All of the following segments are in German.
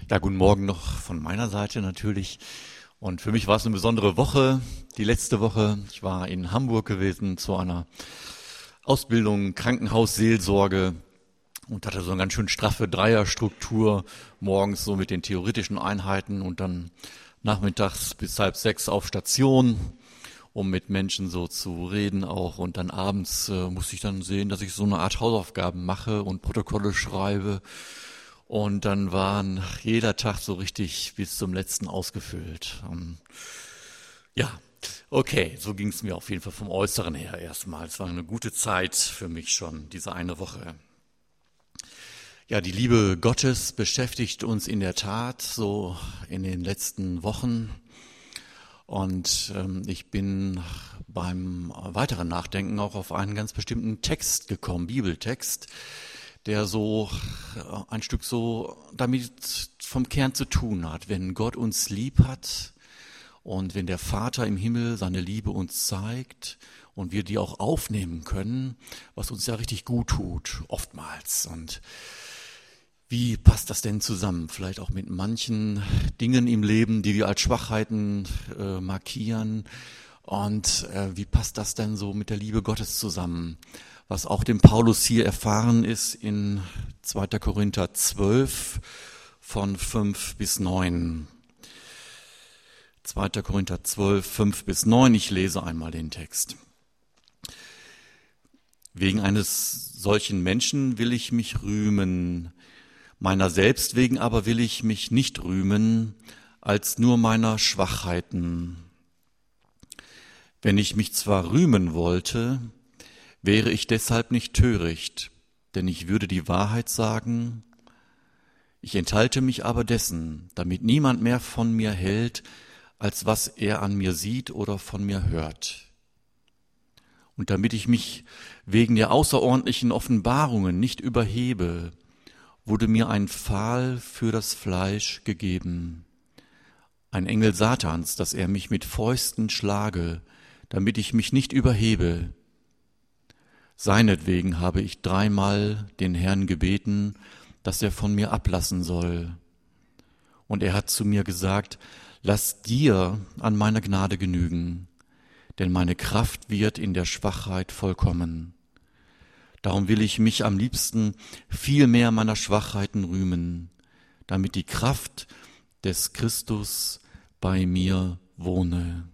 Ja, guten Morgen noch von meiner Seite natürlich. Und für mich war es eine besondere Woche, die letzte Woche. Ich war in Hamburg gewesen zu einer Ausbildung Krankenhausseelsorge und hatte so eine ganz schön straffe Dreierstruktur, morgens so mit den theoretischen Einheiten und dann nachmittags bis 5:30 auf Station, um mit Menschen so zu reden auch. Und dann abends musste ich dann sehen, dass ich so eine Art Hausaufgaben mache und Protokolle schreibe. Und dann waren jeder Tag so richtig bis zum letzten ausgefüllt. Ja, okay, so ging es mir auf jeden Fall vom Äußeren her erstmal. Es war eine gute Zeit für mich schon, diese eine Woche. Ja, die Liebe Gottes beschäftigt uns in der Tat so in den letzten Wochen. Und ich bin beim weiteren Nachdenken auch auf einen ganz bestimmten Text gekommen, Bibeltext, der so ein Stück so damit vom Kern zu tun hat. Wenn Gott uns lieb hat und wenn der Vater im Himmel seine Liebe uns zeigt und wir die auch aufnehmen können, was uns ja richtig gut tut, oftmals. Und wie passt das denn zusammen? Vielleicht auch mit manchen Dingen im Leben, die wir als Schwachheiten markieren. Und wie passt das denn so mit der Liebe Gottes zusammen? Was auch dem Paulus hier erfahren ist in 2. Korinther 12 von 5 bis 9. 2. Korinther 12, 5 bis 9. Ich lese einmal den Text. Wegen eines solchen Menschen will ich mich rühmen, meiner selbst wegen aber will ich mich nicht rühmen, als nur meiner Schwachheiten. Wenn ich mich zwar rühmen wollte, wäre ich deshalb nicht töricht, denn ich würde die Wahrheit sagen. Ich enthalte mich aber dessen, damit niemand mehr von mir hält, als was er an mir sieht oder von mir hört. Und damit ich mich wegen der außerordentlichen Offenbarungen nicht überhebe, wurde mir ein Pfahl für das Fleisch gegeben, ein Engel Satans, dass er mich mit Fäusten schlage, damit ich mich nicht überhebe. Seinetwegen habe ich 3-mal den Herrn gebeten, dass er von mir ablassen soll. Und er hat zu mir gesagt, lass dir an meiner Gnade genügen, denn meine Kraft wird in der Schwachheit vollkommen. Darum will ich mich am liebsten viel mehr meiner Schwachheiten rühmen, damit die Kraft des Christus bei mir wohne.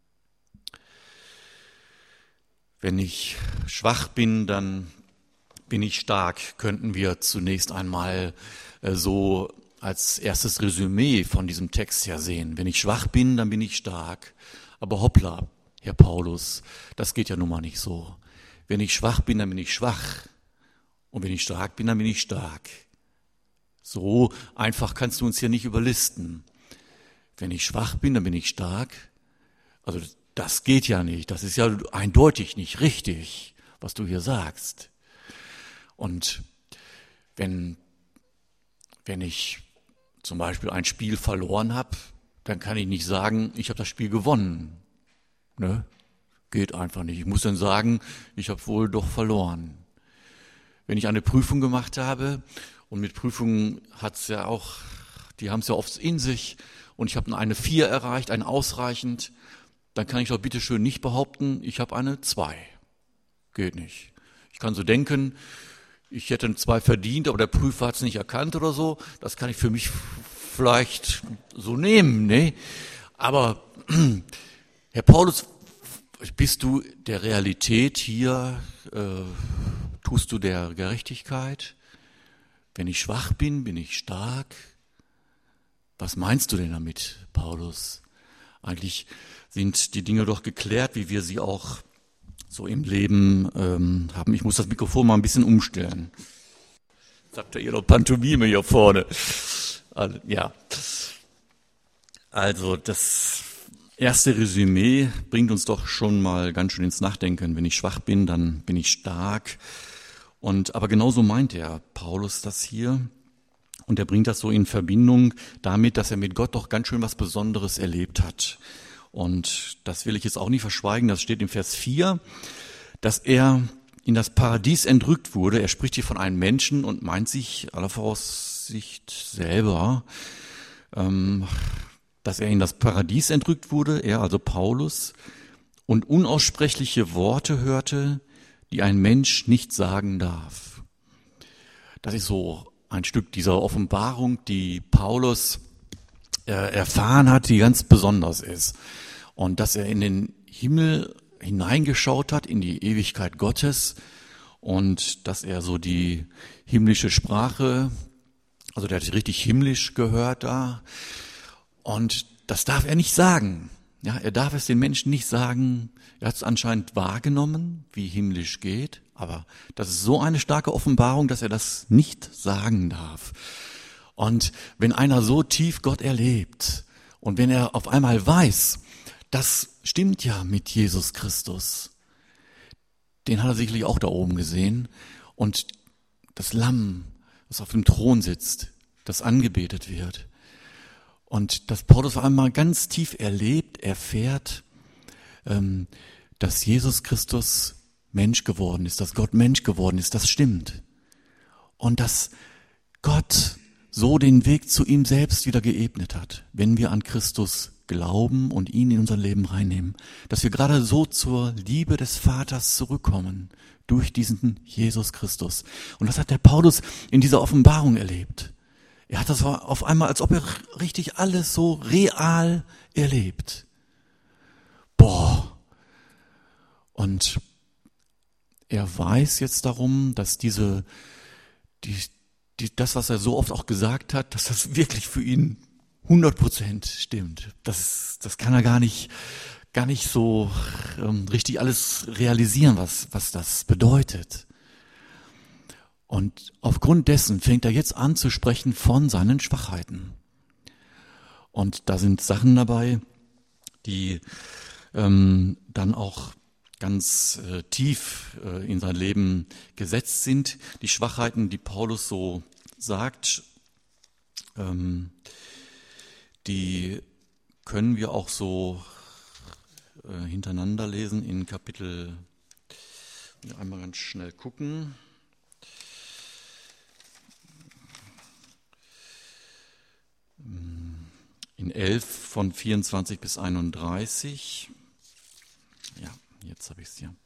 Wenn ich schwach bin, dann bin ich stark, könnten wir zunächst einmal so als erstes Resümee von diesem Text her sehen. Wenn ich schwach bin, dann bin ich stark. Aber hoppla, Herr Paulus, das geht ja nun mal nicht so. Wenn ich schwach bin, dann bin ich schwach. Und wenn ich stark bin, dann bin ich stark. So einfach kannst du uns hier nicht überlisten. Wenn ich schwach bin, dann bin ich stark. Also das geht ja nicht. Das ist ja eindeutig nicht richtig, was du hier sagst. Und wenn ich zum Beispiel ein Spiel verloren habe, dann kann ich nicht sagen, ich habe das Spiel gewonnen. Ne? Geht einfach nicht. Ich muss dann sagen, ich habe wohl doch verloren. Wenn ich eine Prüfung gemacht habe, und mit Prüfungen hat's ja auch, die haben es ja oft in sich, und ich habe eine 4 erreicht, ein ausreichend, dann kann ich doch bitte schön nicht behaupten, ich habe eine 2. Geht nicht. Ich kann so denken, ich hätte eine 2 verdient, aber der Prüfer hat es nicht erkannt oder so. Das kann ich für mich vielleicht so nehmen, ne? Aber Herr Paulus, bist du der Realität hier, tust du der Gerechtigkeit? Wenn ich schwach bin, bin ich stark. Was meinst du denn damit, Paulus? Eigentlich sind die Dinge doch geklärt, wie wir sie auch so im Leben haben. Ich muss das Mikrofon mal ein bisschen umstellen. Sagt er ihre Pantomime hier vorne. Also, ja. Also das erste Resümee bringt uns doch schon mal ganz schön ins Nachdenken. Wenn ich schwach bin, dann bin ich stark. Aber genauso meint er Paulus das hier. Und er bringt das so in Verbindung damit, dass er mit Gott doch ganz schön was Besonderes erlebt hat. Und das will ich jetzt auch nicht verschweigen, das steht im Vers 4, dass er in das Paradies entrückt wurde. Er spricht hier von einem Menschen und meint sich aller Voraussicht selber. dass er in das Paradies entrückt wurde, er also Paulus, und unaussprechliche Worte hörte, die ein Mensch nicht sagen darf. Das ist so ein Stück dieser Offenbarung, die Paulus erfahren hat, die ganz besonders ist. Und dass er in den Himmel hineingeschaut hat, in die Ewigkeit Gottes, und dass er so die himmlische Sprache, also der hat richtig himmlisch gehört da, und das darf er nicht sagen. Ja, er darf es den Menschen nicht sagen. Er hat es anscheinend wahrgenommen, wie himmlisch geht, aber das ist so eine starke Offenbarung, dass er das nicht sagen darf. Und wenn einer so tief Gott erlebt und wenn er auf einmal weiß, das stimmt ja mit Jesus Christus, den hat er sicherlich auch da oben gesehen, und das Lamm, das auf dem Thron sitzt, das angebetet wird, und dass Paulus auf einmal ganz tief erfährt, dass Jesus Christus Mensch geworden ist, dass Gott Mensch geworden ist, das stimmt. Und dass Gott so den Weg zu ihm selbst wieder geebnet hat, wenn wir an Christus glauben und ihn in unser Leben reinnehmen. Dass wir gerade so zur Liebe des Vaters zurückkommen durch diesen Jesus Christus. Und das hat der Paulus in dieser Offenbarung erlebt. Er hat das auf einmal, als ob er richtig alles so real erlebt. Boah. Und er weiß jetzt darum, dass das, was er so oft auch gesagt hat, dass das wirklich für ihn 100% stimmt. Das kann er gar nicht so richtig alles realisieren, was das bedeutet. Und aufgrund dessen fängt er jetzt an zu sprechen von seinen Schwachheiten. Und da sind Sachen dabei, die dann auch ganz tief in sein Leben gesetzt sind. Die Schwachheiten, die Paulus so sagt, die können wir auch so hintereinander lesen in Kapitel, einmal ganz schnell gucken. In 11 von 24 bis 31. Ja, jetzt habe ich es hier.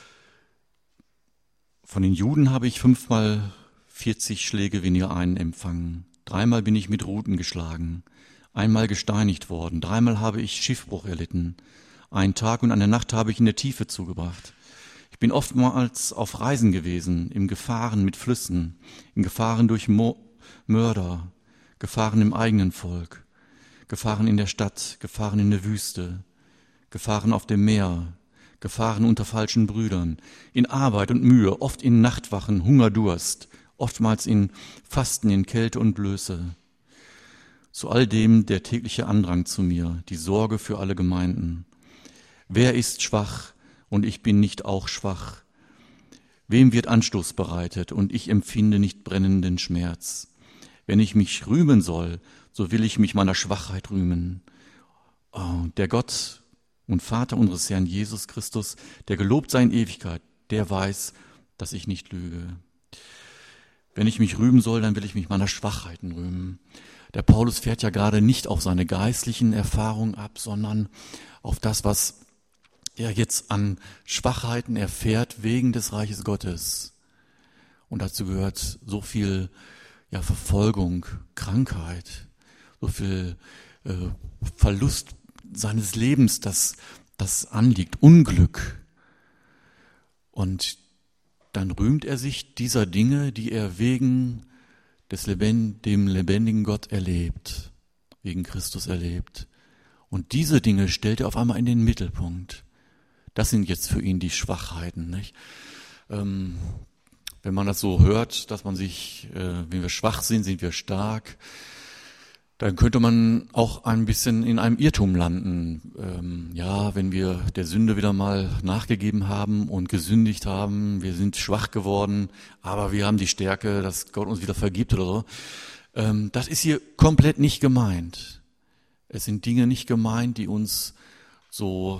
Von den Juden habe ich 5-mal 40 Schläge weniger einen empfangen. 3-mal bin ich mit Ruten geschlagen. 1-mal gesteinigt worden. 3-mal habe ich Schiffbruch erlitten. 1 Tag und eine Nacht habe ich in der Tiefe zugebracht. Ich bin oftmals auf Reisen gewesen, in Gefahren mit Flüssen, in Gefahren durch Mörder, Gefahren im eigenen Volk, Gefahren in der Stadt, Gefahren in der Wüste, Gefahren auf dem Meer, Gefahren unter falschen Brüdern, in Arbeit und Mühe, oft in Nachtwachen, Hunger, Durst, oftmals in Fasten, in Kälte und Blöße. Zu all dem der tägliche Andrang zu mir, die Sorge für alle Gemeinden. Wer ist schwach und ich bin nicht auch schwach? Wem wird Anstoß bereitet und ich empfinde nicht brennenden Schmerz? Wenn ich mich rühmen soll, so will ich mich meiner Schwachheit rühmen. Oh, der Gott und Vater unseres Herrn Jesus Christus, der gelobt sei in Ewigkeit, der weiß, dass ich nicht lüge. Wenn ich mich rühmen soll, dann will ich mich meiner Schwachheiten rühmen. Der Paulus fährt ja gerade nicht auf seine geistlichen Erfahrungen ab, sondern auf das, was er jetzt an Schwachheiten erfährt wegen des Reiches Gottes. Und dazu gehört so viel Verfolgung, Krankheit, so viel Verlust seines Lebens, das anliegt, Unglück. Und dann rühmt er sich dieser Dinge, die er wegen dem lebendigen Gott erlebt, wegen Christus erlebt. Und diese Dinge stellt er auf einmal in den Mittelpunkt. Das sind jetzt für ihn die Schwachheiten, nicht? Wenn man das so hört, dass man sich, wenn wir schwach sind, sind wir stark, dann könnte man auch ein bisschen in einem Irrtum landen. Wenn wir der Sünde wieder mal nachgegeben haben und gesündigt haben, wir sind schwach geworden, aber wir haben die Stärke, dass Gott uns wieder vergibt oder so. Das ist hier komplett nicht gemeint. Es sind Dinge nicht gemeint, die uns so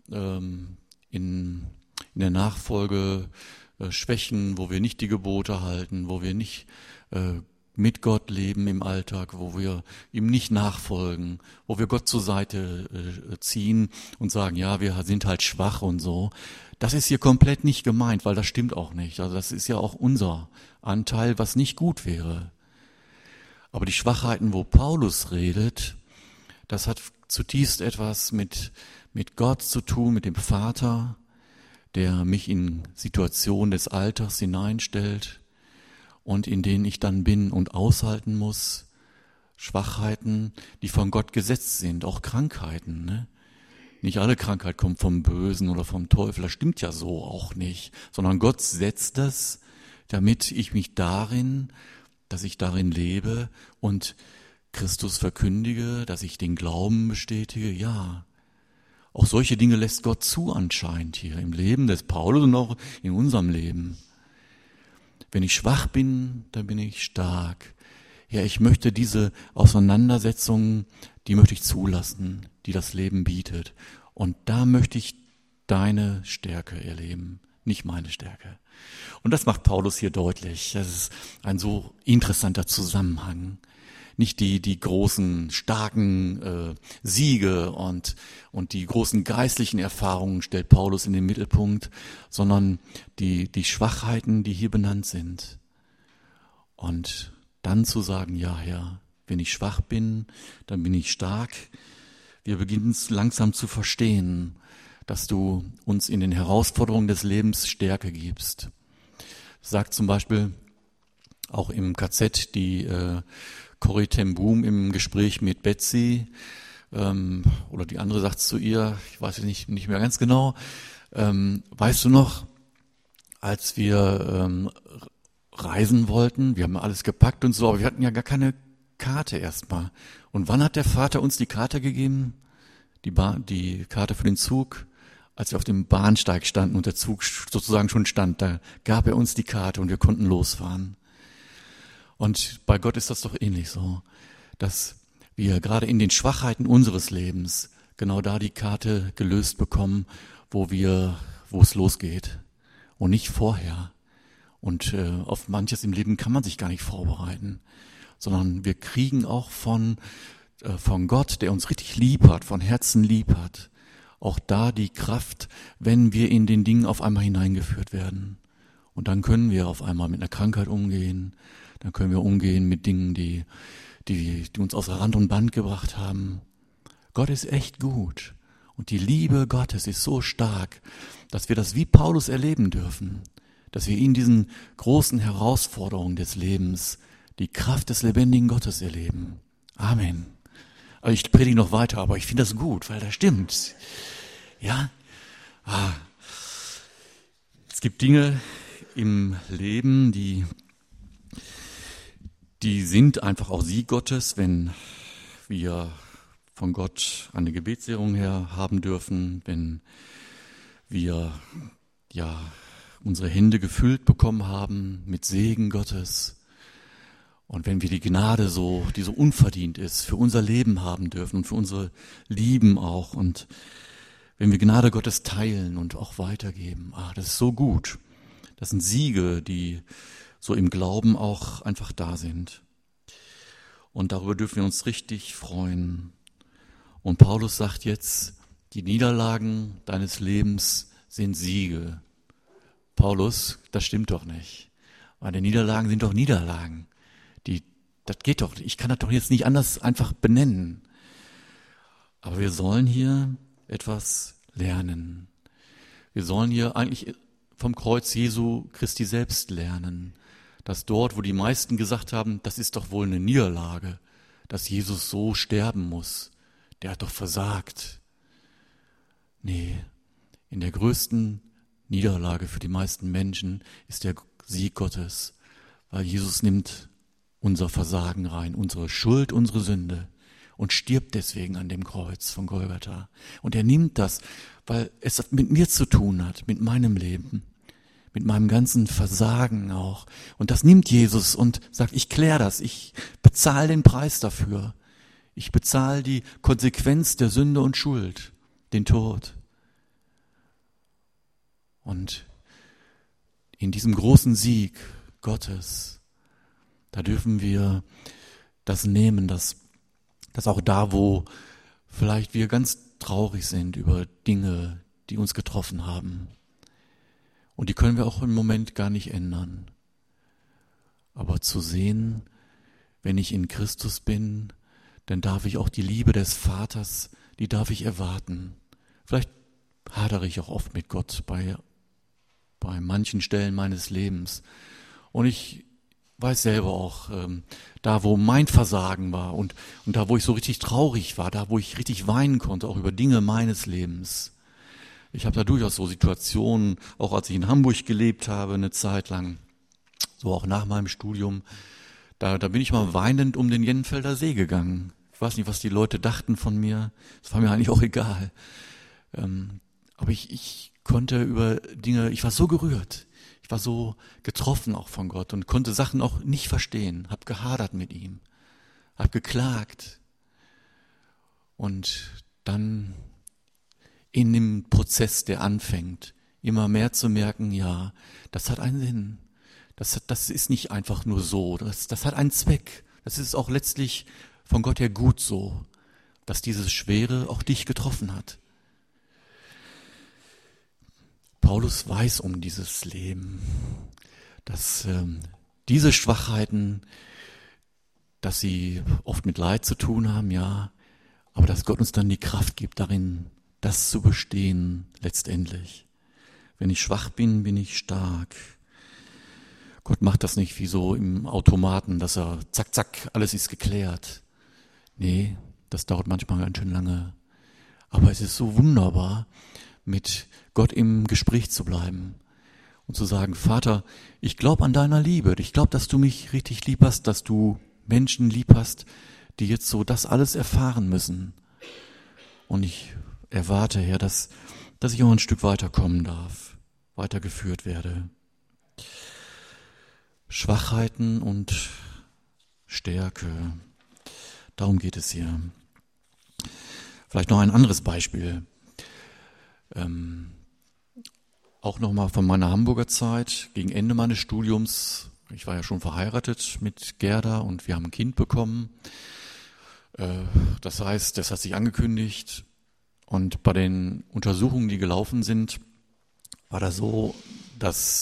in der Nachfolge schwächen, wo wir nicht die Gebote halten, wo wir nicht mit Gott leben im Alltag, wo wir ihm nicht nachfolgen, wo wir Gott zur Seite ziehen und sagen, ja, wir sind halt schwach und so. Das ist hier komplett nicht gemeint, weil das stimmt auch nicht. Also das ist ja auch unser Anteil, was nicht gut wäre. Aber die Schwachheiten, wo Paulus redet, das hat zutiefst etwas mit Gott zu tun, mit dem Vater, der mich in Situationen des Alltags hineinstellt und in denen ich dann bin und aushalten muss. Schwachheiten, die von Gott gesetzt sind, auch Krankheiten. Ne? Nicht alle Krankheit kommt vom Bösen oder vom Teufel, das stimmt ja so auch nicht, sondern Gott setzt das, damit ich mich dass ich darin lebe und Christus verkündige, dass ich den Glauben bestätige, ja. Auch solche Dinge lässt Gott zu anscheinend hier im Leben des Paulus und auch in unserem Leben. Wenn ich schwach bin, dann bin ich stark. Ja, ich möchte diese Auseinandersetzungen, die möchte ich zulassen, die das Leben bietet. Und da möchte ich deine Stärke erleben, nicht meine Stärke. Und das macht Paulus hier deutlich. Das ist ein so interessanter Zusammenhang. Nicht die großen, starken Siege und die großen geistlichen Erfahrungen stellt Paulus in den Mittelpunkt, sondern die Schwachheiten, die hier benannt sind. Und dann zu sagen, ja Herr, wenn ich schwach bin, dann bin ich stark. Wir beginnen es langsam zu verstehen, dass du uns in den Herausforderungen des Lebens Stärke gibst. Sagt zum Beispiel auch im KZ die Corrie ten Boom im Gespräch mit Betsy, oder die andere sagt zu ihr, ich weiß nicht mehr ganz genau, weißt du noch, als wir reisen wollten, wir haben alles gepackt und so, aber wir hatten ja gar keine Karte erstmal. Und wann hat der Vater uns die Karte gegeben? Die Karte für den Zug, als wir auf dem Bahnsteig standen und der Zug sozusagen schon stand, da gab er uns die Karte und wir konnten losfahren. Und bei Gott ist das doch ähnlich so, dass wir gerade in den Schwachheiten unseres Lebens genau da die Karte gelöst bekommen, wo es losgeht und nicht vorher. Und auf manches im Leben kann man sich gar nicht vorbereiten, sondern wir kriegen auch von Gott, der uns richtig lieb hat, von Herzen lieb hat, auch da die Kraft, wenn wir in den Dingen auf einmal hineingeführt werden. Und dann können wir auf einmal mit einer Krankheit umgehen, dann können wir umgehen mit Dingen, die uns außer Rand und Band gebracht haben. Gott ist echt gut. Und die Liebe Gottes ist so stark, dass wir das wie Paulus erleben dürfen. Dass wir in diesen großen Herausforderungen des Lebens die Kraft des lebendigen Gottes erleben. Amen. Also ich predige noch weiter, aber ich finde das gut, weil das stimmt. Ja? Es gibt Dinge im Leben, die sind einfach auch Sieg Gottes, wenn wir von Gott eine Gebetsehrung her haben dürfen, wenn wir unsere Hände gefüllt bekommen haben mit Segen Gottes und wenn wir die Gnade die so unverdient ist, für unser Leben haben dürfen und für unsere Lieben auch und wenn wir Gnade Gottes teilen und auch weitergeben, das ist so gut. Das sind Siege, die so im Glauben auch einfach da sind. Und darüber dürfen wir uns richtig freuen. Und Paulus sagt jetzt, die Niederlagen deines Lebens sind Siege. Paulus, das stimmt doch nicht. Meine Niederlagen sind doch Niederlagen. Das geht doch nicht. Ich kann das doch jetzt nicht anders einfach benennen. Aber wir sollen hier etwas lernen. Wir sollen hier eigentlich vom Kreuz Jesu Christi selbst lernen. Dass dort, wo die meisten gesagt haben, das ist doch wohl eine Niederlage, dass Jesus so sterben muss. Der hat doch versagt. Nee, in der größten Niederlage für die meisten Menschen ist der Sieg Gottes, weil Jesus nimmt unser Versagen rein, unsere Schuld, unsere Sünde und stirbt deswegen an dem Kreuz von Golgatha. Und er nimmt das, weil es mit mir zu tun hat, mit meinem Leben, mit meinem ganzen Versagen auch. Und das nimmt Jesus und sagt, ich kläre das, ich bezahle den Preis dafür. Ich bezahle die Konsequenz der Sünde und Schuld, den Tod. Und in diesem großen Sieg Gottes, Da dürfen wir das nehmen, dass auch da, wo vielleicht wir ganz traurig sind über Dinge, die uns getroffen haben. Und die können wir auch im Moment gar nicht ändern. Aber zu sehen, wenn ich in Christus bin, dann darf ich auch die Liebe des Vaters, die darf ich erwarten. Vielleicht hadere ich auch oft mit Gott bei manchen Stellen meines Lebens. Und ich weiß selber auch, da wo mein Versagen war und da wo ich so richtig traurig war, da wo ich richtig weinen konnte, auch über Dinge meines Lebens. Ich habe da durchaus so Situationen, auch als ich in Hamburg gelebt habe, eine Zeit lang, so auch nach meinem Studium, da bin ich mal weinend um den Jenfelder See gegangen. Ich weiß nicht, was die Leute dachten von mir, das war mir eigentlich auch egal. Aber ich konnte über Dinge, ich war so gerührt, ich war so getroffen auch von Gott und konnte Sachen auch nicht verstehen, habe gehadert mit ihm, habe geklagt. Und dann in dem Prozess, der anfängt, immer mehr zu merken, ja, das hat einen Sinn. Das ist nicht einfach nur so, das hat einen Zweck. Das ist auch letztlich von Gott her gut so, dass dieses Schwere auch dich getroffen hat. Paulus weiß um dieses Leben, dass diese Schwachheiten, dass sie oft mit Leid zu tun haben, ja, aber dass Gott uns dann die Kraft gibt, darin das zu bestehen letztendlich. Wenn ich schwach bin, bin ich stark. Gott macht das nicht wie so im Automaten, dass er zack, zack, alles ist geklärt. Nee, das dauert manchmal ganz schön lange. Aber es ist so wunderbar, mit Gott im Gespräch zu bleiben und zu sagen, Vater, ich glaube an deiner Liebe. Ich glaube, dass du mich richtig lieb hast, dass du Menschen lieb hast, die jetzt so das alles erfahren müssen. Und ich erwarte, Herr, dass ich auch ein Stück weiterkommen darf, weitergeführt werde. Schwachheiten und Stärke, darum geht es hier. Vielleicht noch ein anderes Beispiel. Auch nochmal von meiner Hamburger Zeit, gegen Ende meines Studiums. Ich war ja schon verheiratet mit Gerda und wir haben ein Kind bekommen. Das heißt, das hat sich angekündigt. Und bei den Untersuchungen, die gelaufen sind, war das so, dass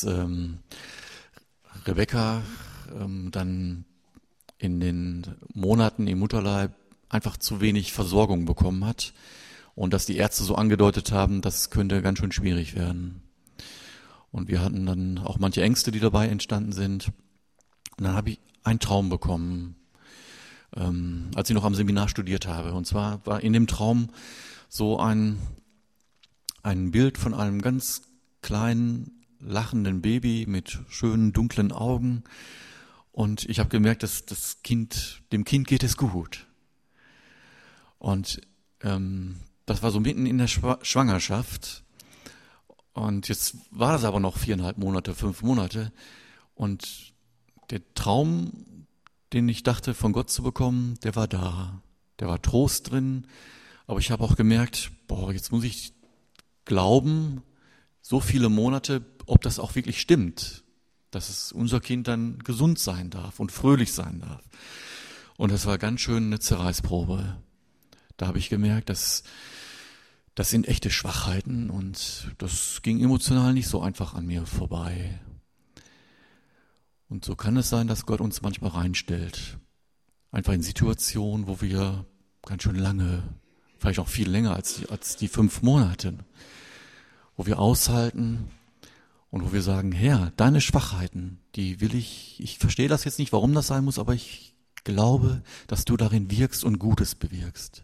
Rebecca dann in den Monaten im Mutterleib einfach zu wenig Versorgung bekommen hat und dass die Ärzte so angedeutet haben, das könnte ganz schön schwierig werden. Und wir hatten dann auch manche Ängste, die dabei entstanden sind. Und dann habe ich einen Traum bekommen, als ich noch am Seminar studiert habe. Und zwar war in dem Traum so ein Bild von einem ganz kleinen, lachenden Baby mit schönen, dunklen Augen. Und ich habe gemerkt, dass dem Kind geht es gut. Und das war so mitten in der Schwangerschaft. Und jetzt war das aber noch 4,5 Monate, 5 Monate. Und der Traum, den ich dachte, von Gott zu bekommen, der war da. Der war Trost drin. Aber ich habe auch gemerkt, jetzt muss ich glauben, so viele Monate, ob das auch wirklich stimmt, dass es unser Kind dann gesund sein darf und fröhlich sein darf. Und das war ganz schön eine Zerreißprobe. Da habe ich gemerkt, das sind echte Schwachheiten und das ging emotional nicht so einfach an mir vorbei. Und so kann es sein, dass Gott uns manchmal reinstellt. Einfach in Situationen, wo wir ganz schön lange, vielleicht auch viel länger als die 5 Monate, wo wir aushalten und wo wir sagen, Herr, deine Schwachheiten, die will ich verstehe das jetzt nicht, warum das sein muss, aber ich glaube, dass du darin wirkst und Gutes bewirkst.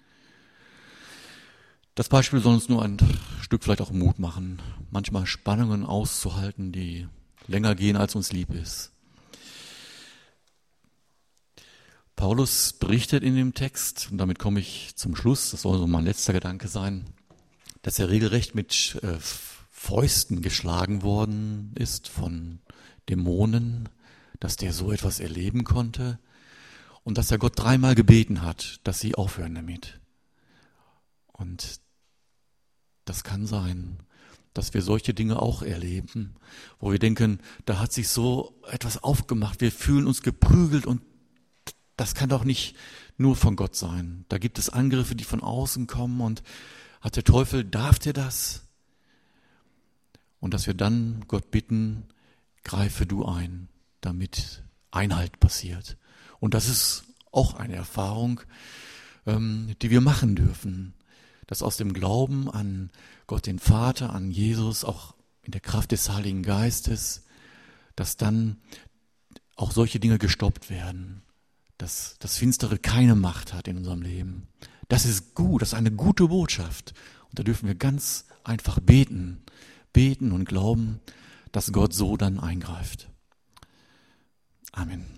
Das Beispiel soll uns nur ein Stück vielleicht auch Mut machen, manchmal Spannungen auszuhalten, die länger gehen, als uns lieb ist. Paulus berichtet in dem Text, und damit komme ich zum Schluss, das soll so mein letzter Gedanke sein, dass er regelrecht mit Fäusten geschlagen worden ist von Dämonen, dass der so etwas erleben konnte und dass er Gott 3-mal gebeten hat, dass sie aufhören damit. Und das kann sein, dass wir solche Dinge auch erleben, wo wir denken, da hat sich so etwas aufgemacht, wir fühlen uns geprügelt und das kann doch nicht nur von Gott sein. Da gibt es Angriffe, die von außen kommen und hat der Teufel, darf der das? Und dass wir dann Gott bitten, greife du ein, damit Einhalt passiert. Und das ist auch eine Erfahrung, die wir machen dürfen, dass aus dem Glauben an Gott den Vater, an Jesus, auch in der Kraft des Heiligen Geistes, dass dann auch solche Dinge gestoppt werden, dass das Finstere keine Macht hat in unserem Leben. Das ist gut, das ist eine gute Botschaft. Und da dürfen wir ganz einfach beten und glauben, dass Gott so dann eingreift. Amen.